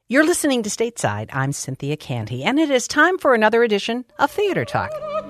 You're listening to Stateside. I'm Cynthia Canty, and it is time for another edition of Theater Talk.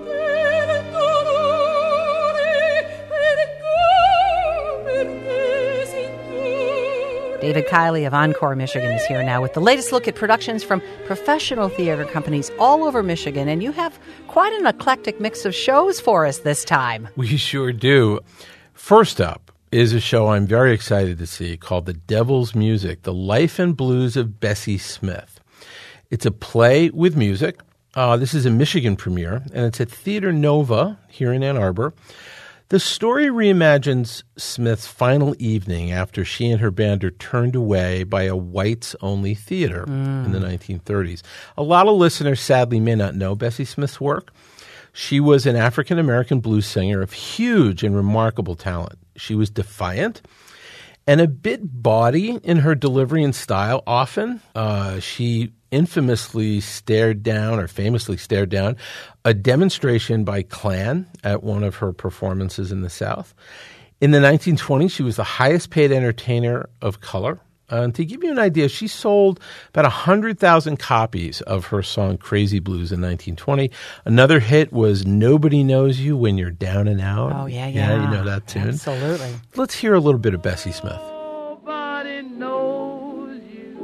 David Kiley of Encore, Michigan is here now with the latest look at productions from professional theater companies all over Michigan, and you have quite an eclectic mix of shows for us this time. We sure do. First up is a show I'm very excited to see called The Devil's Music, The Life and Blues of Bessie Smith. It's a play with music. This is a Michigan premiere, and it's at Theater Nova here in Ann Arbor. The story reimagines Smith's final evening after she and her band are turned away by a whites-only theater in the 1930s. A lot of listeners sadly may not know Bessie Smith's work. She was an African-American blues singer of huge and remarkable talent. She was defiant and a bit bawdy in her delivery and style often. She famously stared down a demonstration by Klan at one of her performances in the South. In the 1920s, she was the highest paid entertainer of color. And to give you an idea, she sold about 100,000 copies of her song Crazy Blues in 1920. Another hit was Nobody Knows You When You're Down and Out. Oh, yeah. Yeah, you know that tune. Absolutely. Let's hear a little bit of Bessie Smith. Nobody knows you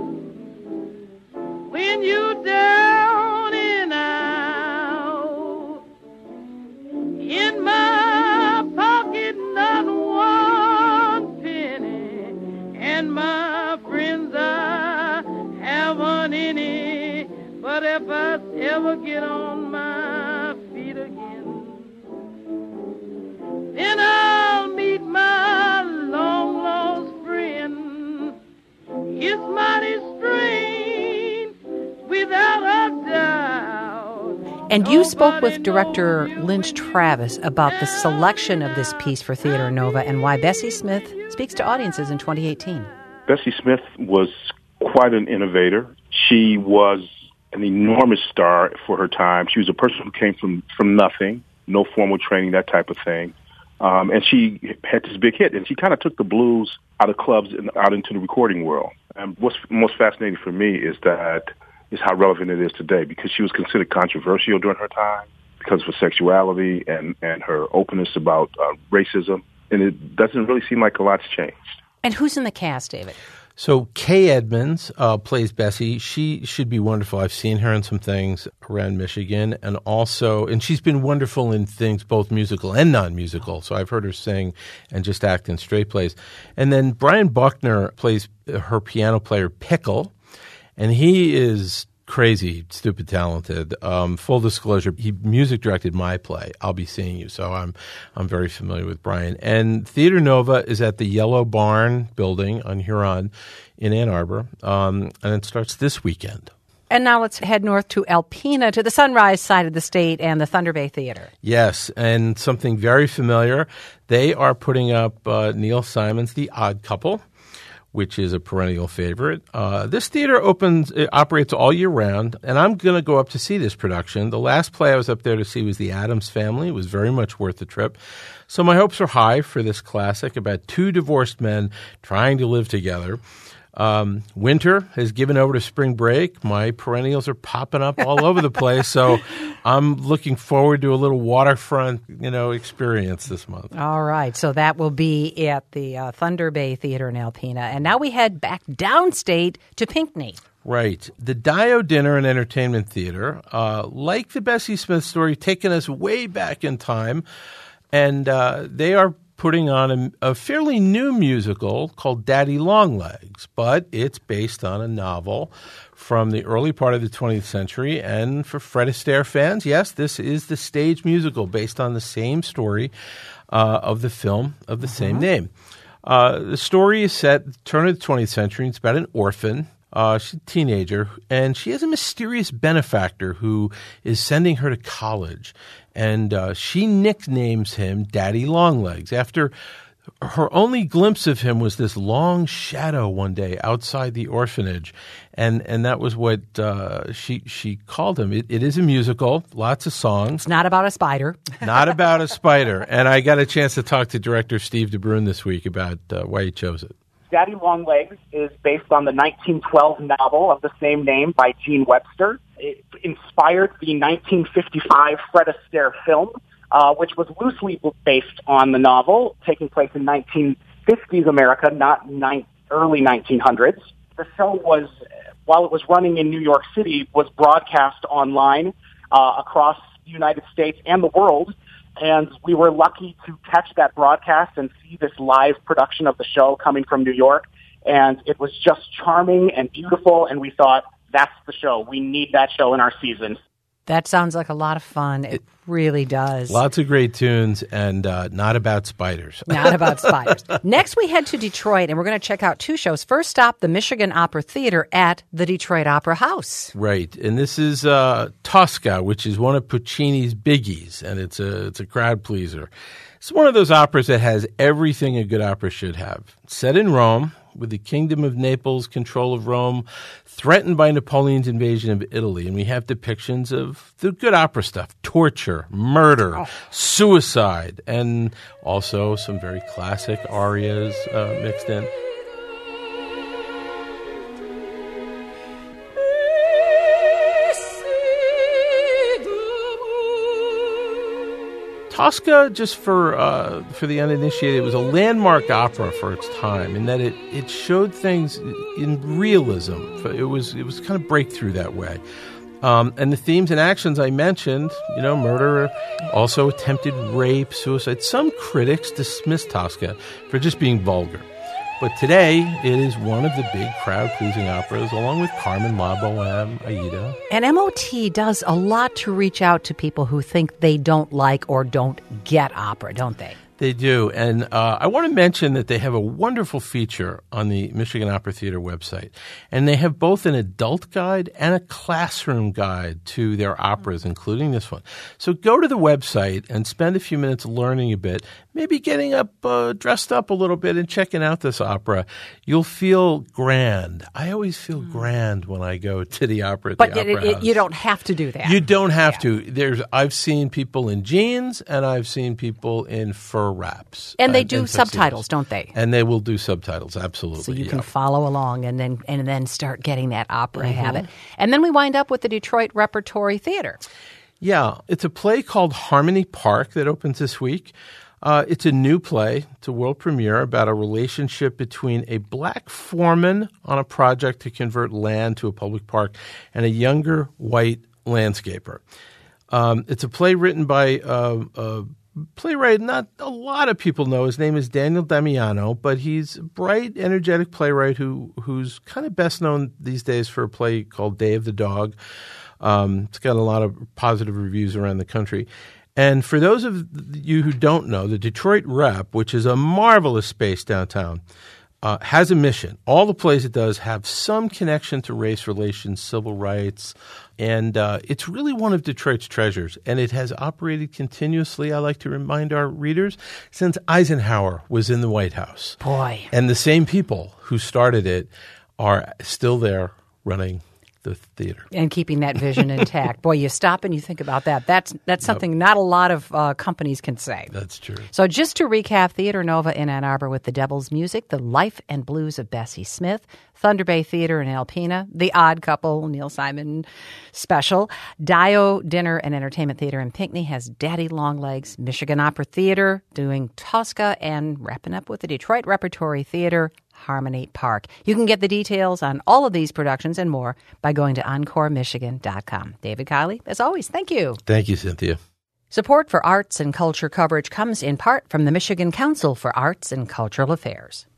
when you're down and out. In my pocket, not one penny, and my friends, I haven't any. But if I ever get on my feet again, then I'll meet my long-lost friend. He's mighty strange, without a doubt. And you spoke with director Lynch Travis about the selection of this piece for Theater Nova and why Bessie Smith speaks to audiences in 2018. Bessie Smith was quite an innovator. She was an enormous star for her time. She was a person who came from nothing, no formal training, that type of thing. And she had this big hit, and she kind of took the blues out of clubs and out into the recording world. And what's most fascinating for me is how relevant it is today, because she was considered controversial during her time because of her sexuality and her openness about racism. And it doesn't really seem like a lot's changed. And who's in the cast, David? So Kay Edmonds plays Bessie. She should be wonderful. I've seen her in some things around Michigan, and she's been wonderful in things both musical and non-musical. So I've heard her sing and just act in straight plays. And then Brian Buckner plays her piano player Pickle, and he is crazy, stupid talented. Full disclosure, he music directed my play, I'll Be Seeing You, so I'm very familiar with Brian. And Theater Nova is at the Yellow Barn building on Huron in Ann Arbor, and it starts this weekend. And now let's head north to Alpena, to the Sunrise side of the state and the Thunder Bay Theater. Yes, and something very familiar. They are putting up Neil Simon's The Odd Couple, which is a perennial favorite. This theater operates all year round, and I'm going to go up to see this production. The last play I was up there to see was The Addams Family. It was very much worth the trip. So my hopes are high for this classic about two divorced men trying to live together. Winter has given over to spring break. My perennials are popping up all over the place, so I'm looking forward to a little waterfront, experience this month. All right, so that will be at the Thunder Bay Theater in Alpena. And now we head back downstate to Pinckney. Right. The Dio Dinner and Entertainment Theater, like the Bessie Smith story, taking us way back in time, and they are putting on a fairly new musical called Daddy Longlegs, but it's based on a novel from the early part of the 20th century. And for Fred Astaire fans, yes, this is the stage musical based on the same story of the film of the same name. The story is set at the turn of the 20th century. It's about an orphan. She's a teenager, and she has a mysterious benefactor who is sending her to college. And she nicknames him Daddy Longlegs after her only glimpse of him was this long shadow one day outside the orphanage. And that was what she called him. It is a musical, lots of songs. It's not about a spider. Not about a spider. And I got a chance to talk to director Steve DeBrun this week about why he chose it. Daddy Longlegs is based on the 1912 novel of the same name by Gene Webster. It inspired the 1955 Fred Astaire film, which was loosely based on the novel, taking place in 1950s America, not early 1900s. The show was, while it was running in New York City, was broadcast online across the United States and the world. And we were lucky to catch that broadcast and see this live production of the show coming from New York. And it was just charming and beautiful. And we thought, that's the show. We need that show in our season. That sounds like a lot of fun. It really does. Lots of great tunes and not about spiders. Not about spiders. Next, we head to Detroit, and we're going to check out two shows. First stop, the Michigan Opera Theater at the Detroit Opera House. Right. And this is Tosca, which is one of Puccini's biggies, and it's a crowd pleaser. It's one of those operas that has everything a good opera should have. Set in Rome, with the Kingdom of Naples' control of Rome threatened by Napoleon's invasion of Italy. And we have depictions of the good opera stuff, torture, murder, suicide, and also some very classic arias mixed in. Tosca, just for the uninitiated, was a landmark opera for its time in that it showed things in realism. It was kind of breakthrough that way. And the themes and actions I mentioned, murder, also attempted rape, suicide. Some critics dismiss Tosca for just being vulgar. But today, it is one of the big crowd-pleasing operas, along with Carmen, La Bohème, Aida. And MOT does a lot to reach out to people who think they don't like or don't get opera, don't they? They do. And I want to mention that they have a wonderful feature on the Michigan Opera Theater website. And they have both an adult guide and a classroom guide to their operas, including this one. So go to the website and spend a few minutes learning a bit, maybe getting up, dressed up a little bit and checking out this opera. You'll feel grand. I always feel grand when I go to the opera at the Opera House. You don't have to do that. You don't have to. I've seen people in jeans and I've seen people in fur wraps. And they do subtitles, don't they? And they will do subtitles, absolutely. So you can follow along and then start getting that opera habit. And then we wind up with the Detroit Repertory Theater. Yeah, it's a play called Harmony Park that opens this week. It's a new play. It's a world premiere about a relationship between a black foreman on a project to convert land to a public park and a younger white landscaper. It's a play written by a playwright not a lot of people know. His name is Daniel Damiano, but he's a bright, energetic playwright who's kind of best known these days for a play called Day of the Dog. It's got a lot of positive reviews around the country. And for those of you who don't know, the Detroit Rep, which is a marvelous space downtown, has a mission. All the plays it does have some connection to race relations, civil rights, and it's really one of Detroit's treasures. And it has operated continuously, I like to remind our readers, since Eisenhower was in the White House. Boy. And the same people who started it are still there running the theater. And keeping that vision intact. Boy, you stop and you think about that. That's something not a lot of companies can say. That's true. So just to recap, Theater Nova in Ann Arbor with The Devil's Music, The Life and Blues of Bessie Smith, Thunder Bay Theater in Alpena, The Odd Couple, Neil Simon special, Dio Dinner and Entertainment Theater in Pinckney has Daddy Longlegs, Michigan Opera Theater doing Tosca, and wrapping up with the Detroit Repertory Theater, Harmony Park. You can get the details on all of these productions and more by going to EncoreMichigan.com. David Kiley, as always, thank you. Thank you, Cynthia. Support for arts and culture coverage comes in part from the Michigan Council for Arts and Cultural Affairs.